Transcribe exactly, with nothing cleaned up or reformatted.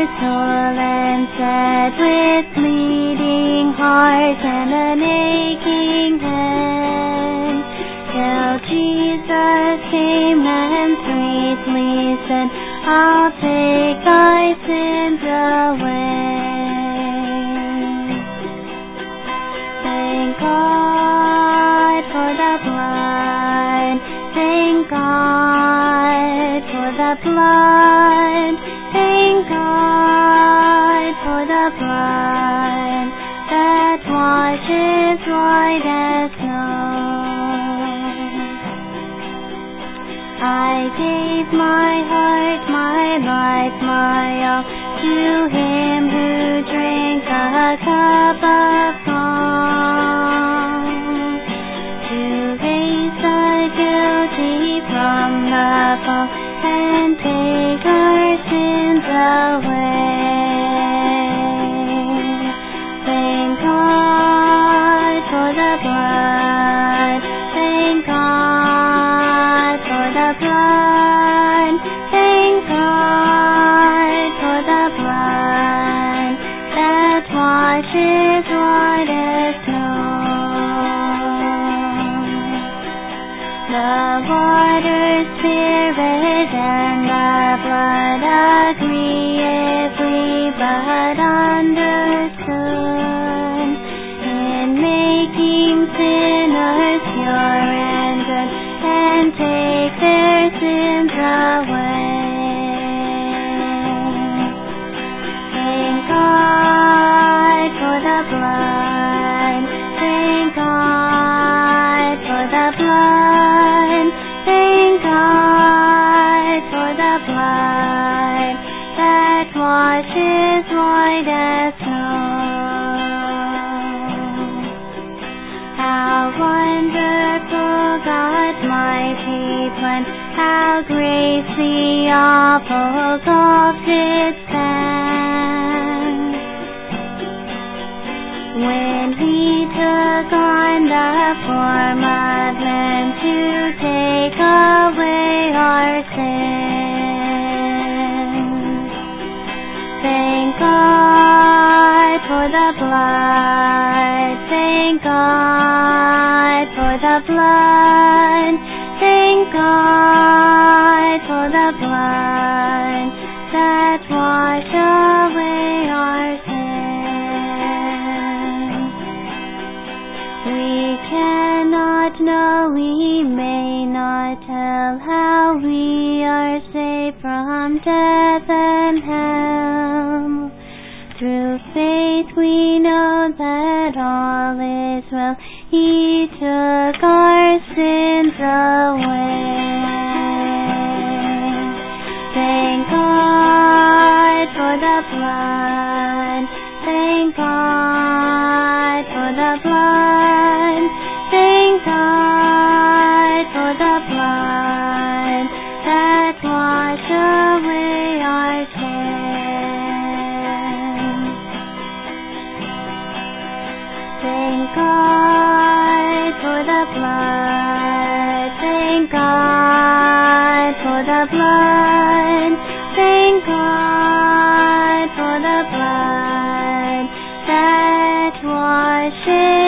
soul and said with bleeding heart and an aching hand, till Jesus came and sweetly said, I'll take thy sins away. Thank God for the blood, thank God for the blood, thank God for the blood that washes white as snow. I gave my heart, my life, my all to him who drank a cup of gall, to raise the guilty from the fall and take our sins away. Thank God for the blood, thank God for the blood, thank God for the blood that washes white as snow. The water, spirit, and the blood agree if we but understood in making sinners pure and good and take their sins away. Thank God for the blood, thank God for the blood, thank God for the blood that washes white as snow. How wonderful God's mighty plan, how great the awful gulf did span, when he took on the form of man to take away our sins. Thank God for the blood, thank God for the blood, thank God for the blood that washed away our sins. We cannot know, we may not tell how we are saved from death and hell. Through faith we know that all is well. He took our sins away. Thank God for the blood, thank God for the blood, thank God for the blood that washed away our sins. Thank God for the blood, thank God for the blood, thank God for the blood that washes